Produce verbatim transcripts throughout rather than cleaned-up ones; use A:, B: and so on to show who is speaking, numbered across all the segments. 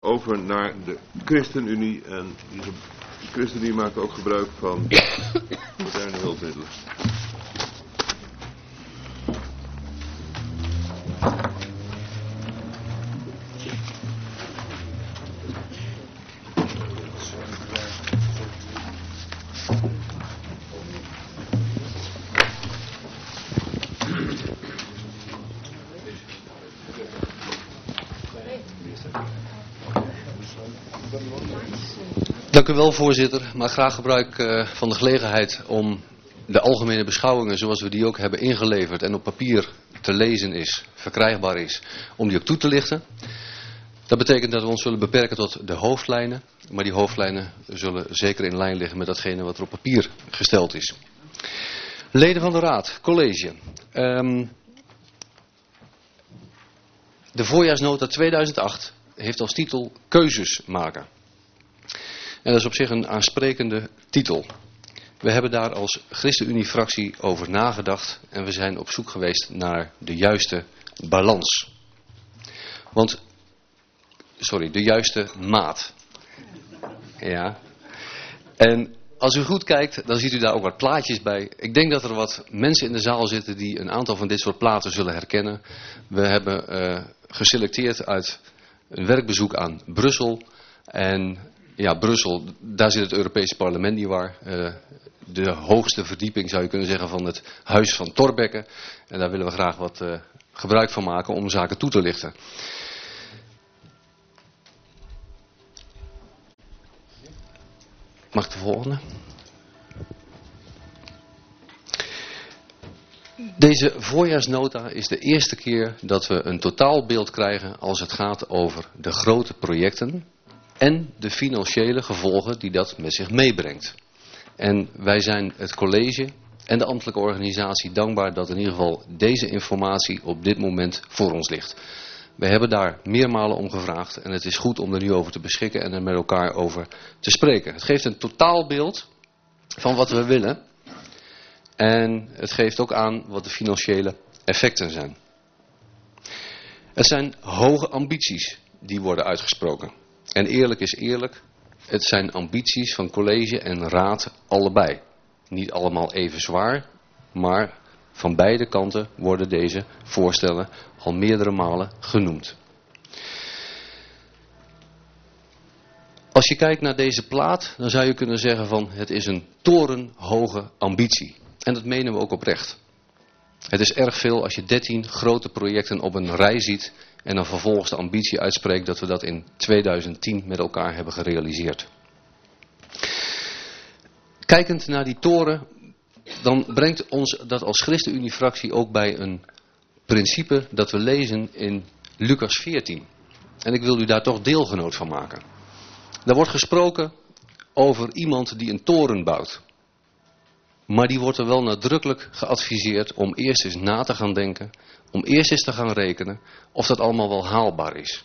A: over naar de ChristenUnie. En die ChristenUnie maakt ook gebruik van moderne hulpmiddelen.
B: Dank u wel, voorzitter. Maar graag gebruik uh, van de gelegenheid om de algemene beschouwingen zoals we die ook hebben ingeleverd en op papier te lezen is, verkrijgbaar is, om die ook toe te lichten. Dat betekent dat we ons zullen beperken tot de hoofdlijnen, maar die hoofdlijnen zullen zeker in lijn liggen met datgene wat er op papier gesteld is. Leden van de Raad, college. Um, de voorjaarsnota tweeduizend acht heeft als titel Keuzes maken. En dat is op zich een aansprekende titel. We hebben daar als ChristenUnie-fractie over nagedacht en we zijn op zoek geweest naar de juiste balans. Want, sorry, de juiste maat. Ja. En als u goed kijkt, dan ziet u daar ook wat plaatjes bij. Ik denk dat er wat mensen in de zaal zitten die een aantal van dit soort platen zullen herkennen. We hebben uh, geselecteerd uit een werkbezoek aan Brussel. En ja, Brussel, daar zit het Europese parlement niet waar. Uh, de hoogste verdieping zou je kunnen zeggen van het huis van Thorbecke. En daar willen we graag wat uh, gebruik van maken om zaken toe te lichten. Mag ik de volgende? Deze voorjaarsnota is de eerste keer dat we een totaalbeeld krijgen als het gaat over de grote projecten en de financiële gevolgen die dat met zich meebrengt. En wij zijn het college en de ambtelijke organisatie dankbaar dat in ieder geval deze informatie op dit moment voor ons ligt. We hebben daar meermalen om gevraagd en het is goed om er nu over te beschikken en er met elkaar over te spreken. Het geeft een totaalbeeld van wat we willen en het geeft ook aan wat de financiële effecten zijn. Het zijn hoge ambities die worden uitgesproken. En eerlijk is eerlijk, het zijn ambities van college en raad allebei. Niet allemaal even zwaar, maar van beide kanten worden deze voorstellen al meerdere malen genoemd. Als je kijkt naar deze plaat, dan zou je kunnen zeggen van het is een torenhoge ambitie. En dat menen we ook oprecht. Het is erg veel als je dertien grote projecten op een rij ziet en dan vervolgens de ambitie uitspreekt dat we dat in tweeduizend tien met elkaar hebben gerealiseerd. Kijkend naar die toren, dan brengt ons dat als ChristenUnie-fractie ook bij een principe dat we lezen in Lucas veertien. En ik wil u daar toch deelgenoot van maken. Daar wordt gesproken over iemand die een toren bouwt. Maar die wordt er wel nadrukkelijk geadviseerd om eerst eens na te gaan denken, om eerst eens te gaan rekenen of dat allemaal wel haalbaar is.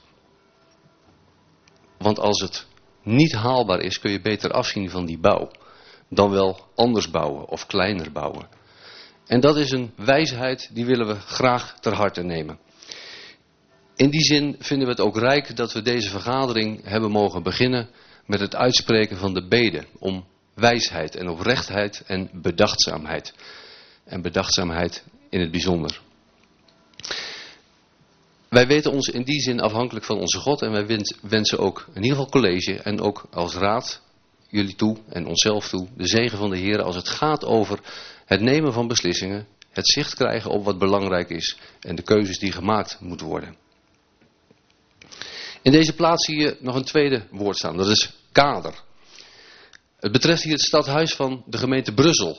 B: Want als het niet haalbaar is, kun je beter afzien van die bouw dan wel anders bouwen of kleiner bouwen. En dat is een wijsheid die willen we graag ter harte nemen. In die zin vinden we het ook rijk dat we deze vergadering hebben mogen beginnen met het uitspreken van de bede om wijsheid en oprechtheid en bedachtzaamheid. En bedachtzaamheid in het bijzonder. Wij weten ons in die zin afhankelijk van onze God en wij wensen ook in ieder geval college en ook als raad jullie toe en onszelf toe de zegen van de Heer als het gaat over het nemen van beslissingen, het zicht krijgen op wat belangrijk is en de keuzes die gemaakt moeten worden. In deze plaats zie je nog een tweede woord staan, dat is kader. Het betreft hier het stadhuis van de gemeente Brussel.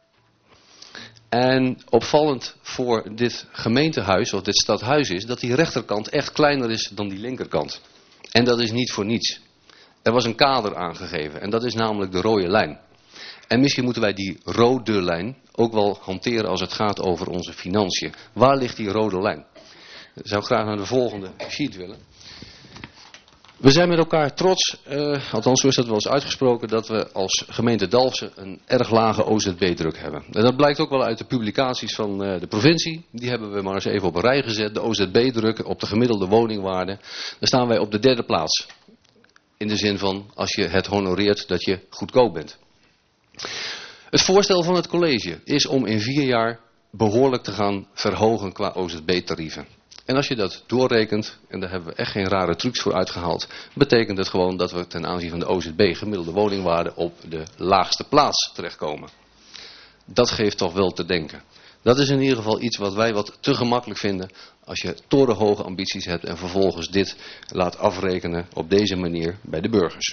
B: En opvallend voor dit gemeentehuis, of dit stadhuis is, dat die rechterkant echt kleiner is dan die linkerkant. En dat is niet voor niets. Er was een kader aangegeven en dat is namelijk de rode lijn. En misschien moeten wij die rode lijn ook wel hanteren als het gaat over onze financiën. Waar ligt die rode lijn? Ik zou graag naar de volgende sheet willen. We zijn met elkaar trots, uh, althans zo is dat wel eens uitgesproken, dat we als gemeente Dalfsen een erg lage O Z B-druk hebben. En dat blijkt ook wel uit de publicaties van uh, de provincie. Die hebben we maar eens even op een rij gezet. De O Z B-druk op de gemiddelde woningwaarde. Daar staan wij op de derde plaats. in de zin van als je het honoreert dat je goedkoop bent. Het voorstel van het college is om in vier jaar behoorlijk te gaan verhogen qua O Z B-tarieven. En als je dat doorrekent, en daar hebben we echt geen rare trucs voor uitgehaald, betekent het gewoon dat we ten aanzien van de O Z B gemiddelde woningwaarde op de laagste plaats terechtkomen. Dat geeft toch wel te denken. Dat is in ieder geval iets wat wij wat te gemakkelijk vinden als je torenhoge ambities hebt en vervolgens dit laat afrekenen op deze manier bij de burgers.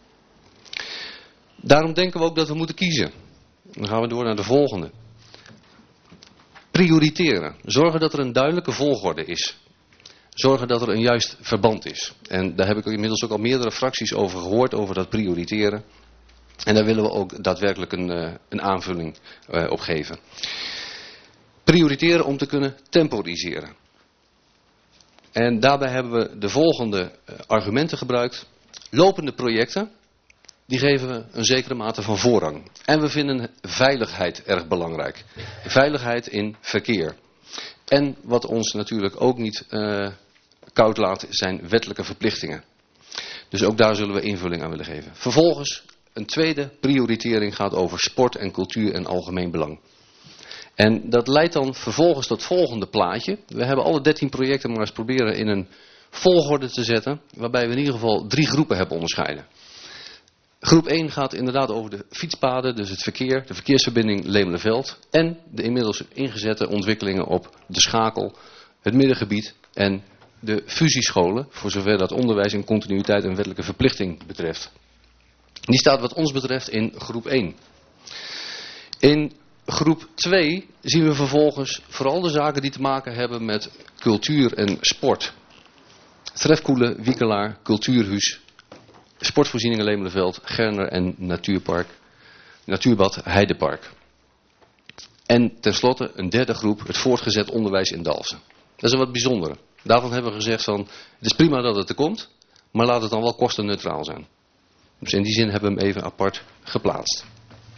B: Daarom denken we ook dat we moeten kiezen. Dan gaan we door naar de volgende. Prioriteren. Zorgen dat er een duidelijke volgorde is. Zorgen dat er een juist verband is. En daar heb ik inmiddels ook al meerdere fracties over gehoord, over dat prioriteren. En daar willen we ook daadwerkelijk een, uh, een aanvulling uh, op geven. Prioriteren om te kunnen temporiseren. En daarbij hebben we de volgende uh, argumenten gebruikt. Lopende projecten, die geven we een zekere mate van voorrang. En we vinden veiligheid erg belangrijk. Veiligheid in verkeer. En wat ons natuurlijk ook niet uh, koud laat, zijn wettelijke verplichtingen. Dus ook daar zullen we invulling aan willen geven. Vervolgens, een tweede prioritering gaat over sport en cultuur en algemeen belang. En dat leidt dan vervolgens tot het volgende plaatje. We hebben alle dertien projecten maar eens proberen in een volgorde te zetten, waarbij we in ieder geval drie groepen hebben onderscheiden. Groep één gaat inderdaad over de fietspaden, dus het verkeer, de verkeersverbinding Lemelenveld en de inmiddels ingezette ontwikkelingen op de Schakel, het middengebied en de fusiescholen, voor zover dat onderwijs in continuïteit en wettelijke verplichting betreft. Die staat wat ons betreft in groep één. In groep twee zien we vervolgens vooral de zaken die te maken hebben met cultuur en sport. Trefkoelen, Wiekelaar, Cultuurhuis, Sportvoorzieningen Lemelenveld, Gerner en Natuurpark, Natuurbad Heidepark. En tenslotte een derde groep, het voortgezet onderwijs in Dalfsen. Dat is een wat bijzondere. Daarvan hebben we gezegd van, het is prima dat het er komt, maar laat het dan wel kostenneutraal zijn. Dus in die zin hebben we hem even apart geplaatst.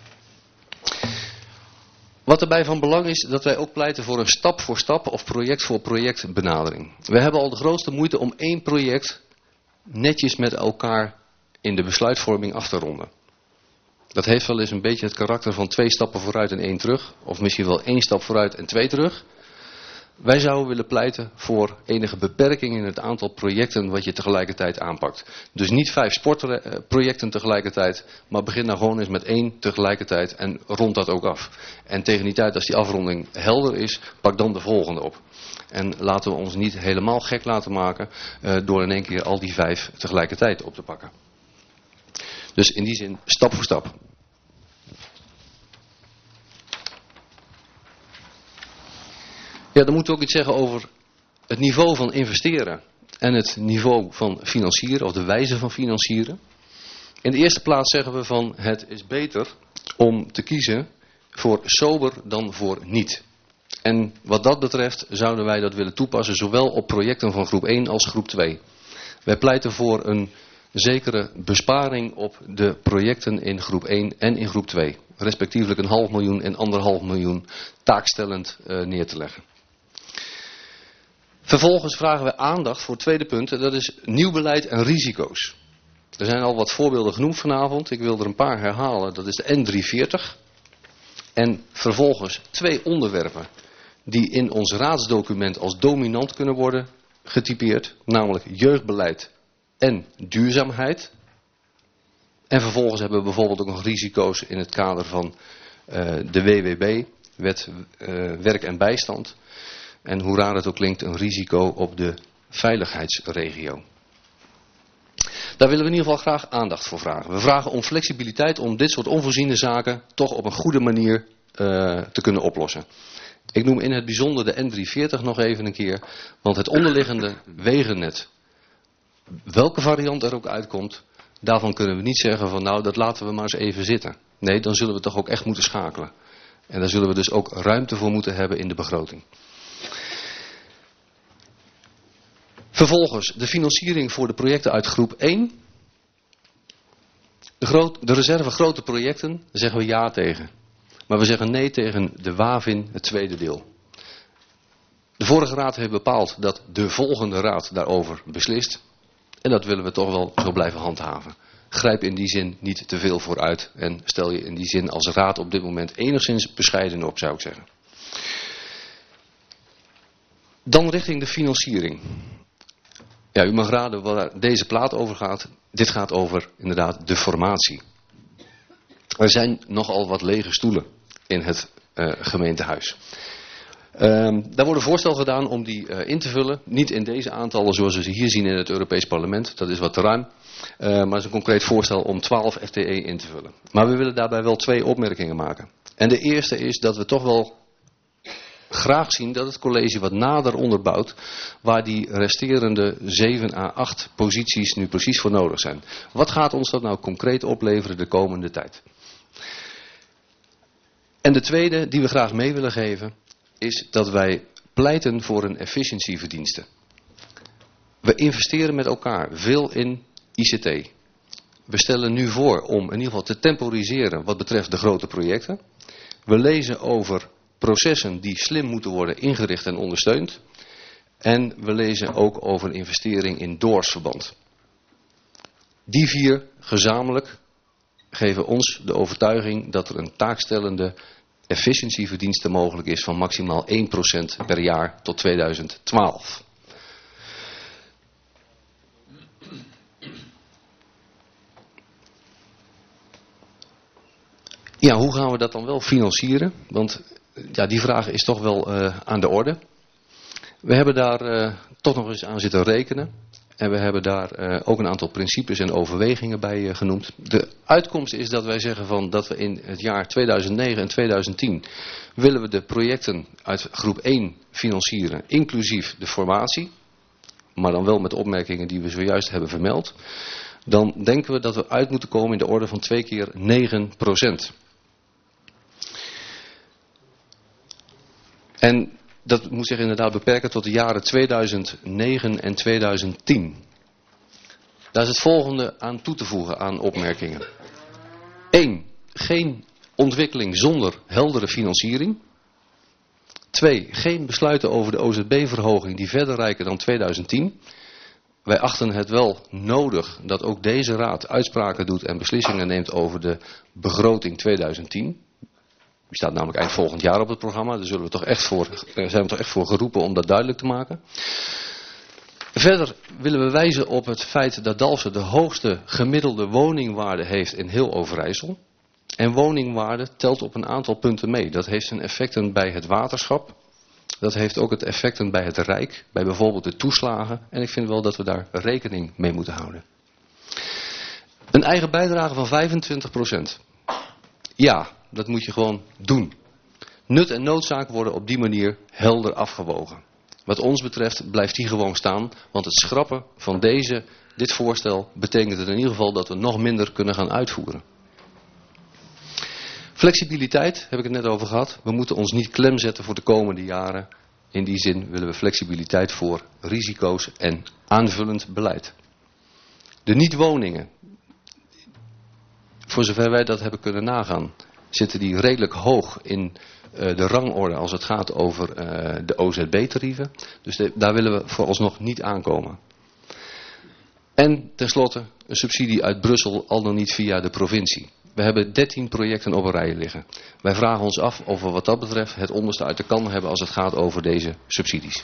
B: Wat erbij van belang is, dat wij ook pleiten voor een stap voor stap of project voor project benadering. We hebben al de grootste moeite om één project netjes met elkaar in de besluitvorming af te ronden. Dat heeft wel eens een beetje het karakter van twee stappen vooruit en één terug. Of misschien wel één stap vooruit en twee terug. Wij zouden willen pleiten voor enige beperking in het aantal projecten wat je tegelijkertijd aanpakt. Dus niet vijf sportprojecten tegelijkertijd, maar begin nou gewoon eens met één tegelijkertijd en rond dat ook af. En tegen die tijd, als die afronding helder is, pak dan de volgende op. En laten we ons niet helemaal gek laten maken uh, door in één keer al die vijf tegelijkertijd op te pakken. Dus in die zin stap voor stap. Ja, dan moeten we ook iets zeggen over het niveau van investeren en het niveau van financieren of de wijze van financieren. In de eerste plaats zeggen we van het is beter om te kiezen voor sober dan voor niet. En wat dat betreft zouden wij dat willen toepassen zowel op projecten van groep één als groep twee. Wij pleiten voor een zekere besparing op de projecten in groep één en in groep twee. Respectievelijk een half miljoen en anderhalf miljoen taakstellend uh, neer te leggen. Vervolgens vragen we aandacht voor het tweede punt, dat is nieuw beleid en risico's. Er zijn al wat voorbeelden genoemd vanavond, ik wil er een paar herhalen. Dat is de N driehonderdveertig en vervolgens twee onderwerpen die in ons raadsdocument als dominant kunnen worden getypeerd, namelijk jeugdbeleid en duurzaamheid. En vervolgens hebben we bijvoorbeeld ook nog risico's in het kader van uh, de W W B, Wet uh, Werk en Bijstand. En hoe raar het ook klinkt, een risico op de veiligheidsregio. Daar willen we in ieder geval graag aandacht voor vragen. We vragen om flexibiliteit om dit soort onvoorziene zaken toch op een goede manier uh, te kunnen oplossen. Ik noem in het bijzonder de N driehonderdveertig nog even een keer, want het onderliggende wegennet, welke variant er ook uitkomt, daarvan kunnen we niet zeggen van nou dat laten we maar eens even zitten. Nee, dan zullen we toch ook echt moeten schakelen. En daar zullen we dus ook ruimte voor moeten hebben in de begroting. Vervolgens de financiering voor de projecten uit groep één. De, groot, de reserve grote projecten, daar zeggen we ja tegen. Maar we zeggen nee tegen de WAVIN, het tweede deel. De vorige raad heeft bepaald dat de volgende raad daarover beslist. En dat willen we toch wel zo blijven handhaven. Grijp in die zin niet te veel vooruit en stel je in die zin als raad op dit moment enigszins bescheiden op, zou ik zeggen. Dan richting de financiering. Ja, u mag raden waar deze plaat over gaat. Dit gaat over inderdaad de formatie. Er zijn nogal wat lege stoelen in het uh, gemeentehuis. Uh, daar wordt een voorstel gedaan om die uh, in te vullen. Niet in deze aantallen zoals we ze hier zien in het Europees Parlement. Dat is wat te ruim. Uh, maar het is een concreet voorstel om twaalf F T E in te vullen. Maar we willen daarbij wel twee opmerkingen maken. En de eerste is dat we toch wel graag zien dat het college wat nader onderbouwt waar die resterende zeven à acht posities nu precies voor nodig zijn. Wat gaat ons dat nou concreet opleveren de komende tijd? En de tweede die we graag mee willen geven is dat wij pleiten voor een efficiëntieverdienste. We investeren met elkaar veel in I C T. We stellen nu voor om in ieder geval te temporiseren wat betreft de grote projecten. We lezen over processen die slim moeten worden ingericht en ondersteund. En we lezen ook over investering in doorsverband. Die vier gezamenlijk geven ons de overtuiging dat er een taakstellende efficiëntieverdienste mogelijk is van maximaal één procent per jaar tot tweeduizend twaalf. Ja, hoe gaan we dat dan wel financieren? Want ja, die vraag is toch wel uh, aan de orde. We hebben daar uh, toch nog eens aan zitten rekenen. En we hebben daar uh, ook een aantal principes en overwegingen bij uh, genoemd. De uitkomst is dat wij zeggen van dat we in het jaar tweeduizend negen en tweeduizend tien willen we de projecten uit groep één financieren, inclusief de formatie. Maar dan wel met opmerkingen die we zojuist hebben vermeld. Dan denken we dat we uit moeten komen in de orde van twee keer negen procent. En dat moet zich inderdaad beperken tot de jaren tweeduizend negen en tweeduizend tien. Daar is het volgende aan toe te voegen aan opmerkingen. één. Geen ontwikkeling zonder heldere financiering. twee. Geen besluiten over de O Z B-verhoging die verder reiken dan tweeduizend tien. Wij achten het wel nodig dat ook deze raad uitspraken doet en beslissingen neemt over de begroting tweeduizend tien. Die staat namelijk eind volgend jaar op het programma. Daar zullen we toch echt voor, zijn we toch echt voor geroepen om dat duidelijk te maken. Verder willen we wijzen op het feit dat Dalfsen de hoogste gemiddelde woningwaarde heeft in heel Overijssel. En woningwaarde telt op een aantal punten mee. Dat heeft zijn effecten bij het waterschap. Dat heeft ook het effecten bij het Rijk. Bij bijvoorbeeld de toeslagen. En ik vind wel dat we daar rekening mee moeten houden. Een eigen bijdrage van vijfentwintig procent. Ja, dat moet je gewoon doen. Nut en noodzaak worden op die manier helder afgewogen. Wat ons betreft blijft die gewoon staan. Want het schrappen van deze, dit voorstel betekent in ieder geval dat we nog minder kunnen gaan uitvoeren. Flexibiliteit, heb ik het net over gehad. We moeten ons niet klem zetten voor de komende jaren. In die zin willen we flexibiliteit voor risico's en aanvullend beleid. De niet-woningen. Voor zover wij dat hebben kunnen nagaan, zitten die redelijk hoog in uh, de rangorde als het gaat over uh, de O Z B-tarieven. Dus de, daar willen we vooralsnog niet aankomen. En tenslotte een subsidie uit Brussel, al dan niet via de provincie. We hebben dertien projecten op een rij liggen. Wij vragen ons af of we wat dat betreft het onderste uit de kan hebben als het gaat over deze subsidies.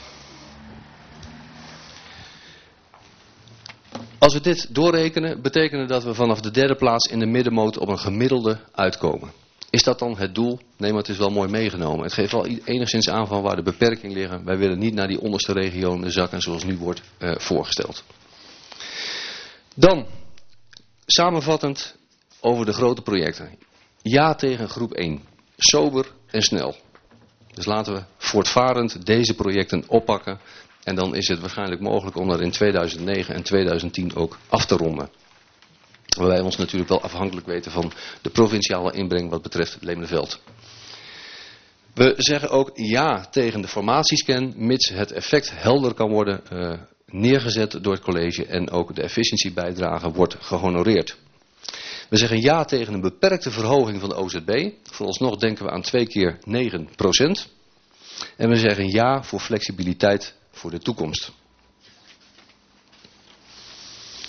B: Als we dit doorrekenen, betekent dat we vanaf de derde plaats in de middenmoot op een gemiddelde uitkomen. Is dat dan het doel? Nee, maar het is wel mooi meegenomen. Het geeft wel enigszins aan van waar de beperkingen liggen. Wij willen niet naar die onderste regio zakken zoals nu wordt uh, voorgesteld. Dan, samenvattend over de grote projecten. Ja tegen groep één. Sober en snel. Dus laten we voortvarend deze projecten oppakken. En dan is het waarschijnlijk mogelijk om dat in tweeduizend negen en tweeduizend tien ook af te ronden. Waarbij we ons natuurlijk wel afhankelijk weten van de provinciale inbreng wat betreft Leemneveld. We zeggen ook ja tegen de formatiescan, mits het effect helder kan worden uh, neergezet door het college en ook de efficiëntiebijdrage wordt gehonoreerd. We zeggen ja tegen een beperkte verhoging van de O Z B. Vooralsnog denken we aan twee keer negen procent. En we zeggen ja voor flexibiliteit voor de toekomst.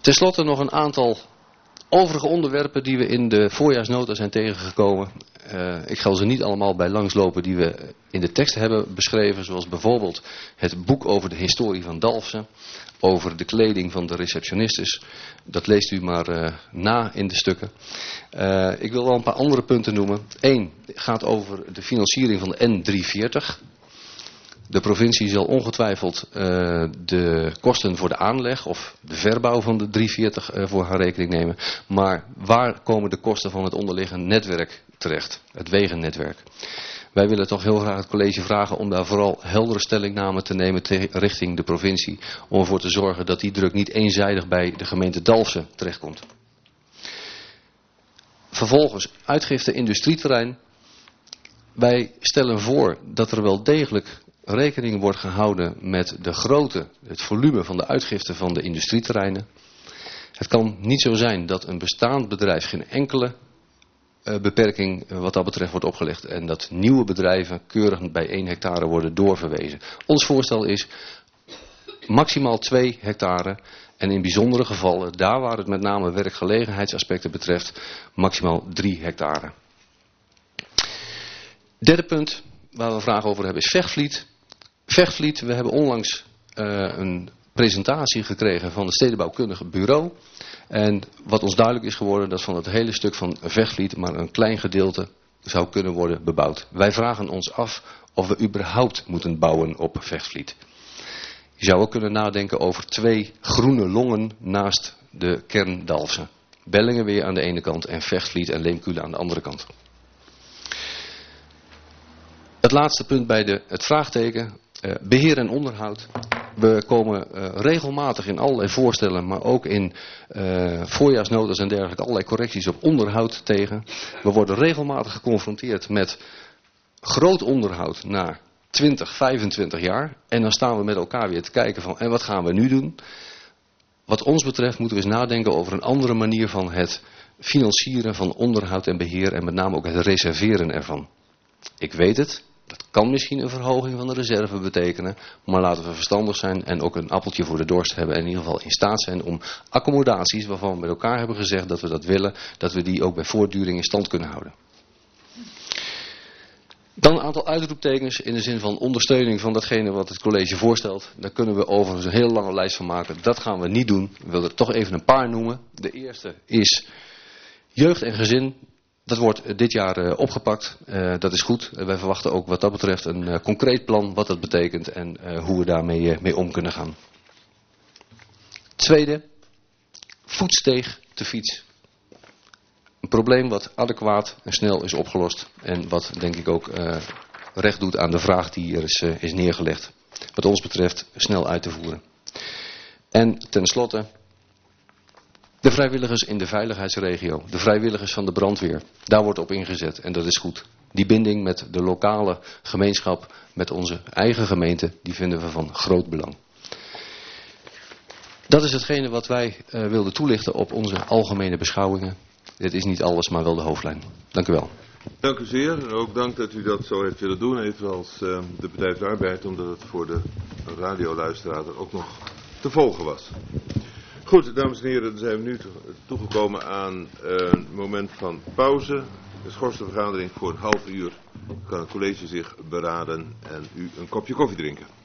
B: Ten slotte nog een aantal overige onderwerpen die we in de voorjaarsnota zijn tegengekomen. Uh, ik ga ze niet allemaal bij langslopen die we in de tekst hebben beschreven. Zoals bijvoorbeeld het boek over de historie van Dalfsen. Over de kleding van de receptionistes. Dat leest u maar uh, na in de stukken. Uh, ik wil wel een paar andere punten noemen. Eén gaat over de financiering van de N driehonderdveertig. De provincie zal ongetwijfeld uh, de kosten voor de aanleg of de verbouw van de driehonderdveertig uh, voor haar rekening nemen. Maar waar komen de kosten van het onderliggende netwerk terecht? Het wegennetwerk. Wij willen toch heel graag het college vragen om daar vooral heldere stellingname te nemen te, richting de provincie. Om ervoor te zorgen dat die druk niet eenzijdig bij de gemeente Dalfsen terechtkomt. Vervolgens uitgifte industrieterrein. Wij stellen voor dat er wel degelijk rekening wordt gehouden met de grootte, het volume van de uitgifte van de industrieterreinen. Het kan niet zo zijn dat een bestaand bedrijf geen enkele uh, beperking uh, wat dat betreft wordt opgelegd en dat nieuwe bedrijven keurig bij één hectare worden doorverwezen. Ons voorstel is maximaal twee hectare en in bijzondere gevallen, daar waar het met name werkgelegenheidsaspecten betreft, maximaal drie hectare. Derde punt waar we een vraag over hebben is Vechtvliet. Vechtvliet, we hebben onlangs uh, een presentatie gekregen van het stedenbouwkundige bureau. En wat ons duidelijk is geworden, dat van het hele stuk van Vechtvliet maar een klein gedeelte zou kunnen worden bebouwd. Wij vragen ons af of we überhaupt moeten bouwen op Vechtvliet. Je zou ook kunnen nadenken over twee groene longen naast de kern Dalfsen. Bellingen weer aan de ene kant en Vechtvliet en Leemkulen aan de andere kant. Het laatste punt bij de, het vraagteken, uh, beheer en onderhoud. We komen uh, regelmatig in allerlei voorstellen, maar ook in uh, voorjaarsnotas en dergelijke allerlei correcties op onderhoud tegen. We worden regelmatig geconfronteerd met groot onderhoud na twintig, vijfentwintig jaar. En dan staan we met elkaar weer te kijken van, en wat gaan we nu doen? Wat ons betreft moeten we eens nadenken over een andere manier van het financieren van onderhoud en beheer en met name ook het reserveren ervan. Ik weet het. Dat kan misschien een verhoging van de reserve betekenen, maar laten we verstandig zijn en ook een appeltje voor de dorst hebben en in ieder geval in staat zijn om accommodaties waarvan we met elkaar hebben gezegd dat we dat willen, dat we die ook bij voortduring in stand kunnen houden. Dan een aantal uitroeptekens in de zin van ondersteuning van datgene wat het college voorstelt. Daar kunnen we overigens een heel lange lijst van maken. Dat gaan we niet doen. We willen er toch even een paar noemen. De eerste is jeugd en gezin. Dat wordt dit jaar uh, opgepakt. Uh, dat is goed. Uh, wij verwachten ook wat dat betreft een uh, concreet plan wat dat betekent en uh, hoe we daarmee uh, mee om kunnen gaan. Tweede, voetsteeg te fiets. Een probleem wat adequaat en snel is opgelost en wat denk ik ook uh, recht doet aan de vraag die er is, uh, is neergelegd. Wat ons betreft snel uit te voeren. En tenslotte de vrijwilligers in de veiligheidsregio, de vrijwilligers van de brandweer, daar wordt op ingezet en dat is goed. Die binding met de lokale gemeenschap, met onze eigen gemeente, die vinden we van groot belang. Dat is hetgene wat wij uh, wilden toelichten op onze algemene beschouwingen. Dit is niet alles, maar wel de hoofdlijn. Dank u wel.
A: Dank u zeer en ook dank dat u dat zo heeft willen doen, evenals uh, de Partij van de Arbeid, omdat het voor de radioluisteraar er ook nog te volgen was. Goed, dames en heren, dan zijn we nu toegekomen aan een moment van pauze. De schorste vergadering voor een half uur. Dan kan het college zich beraden en u een kopje koffie drinken.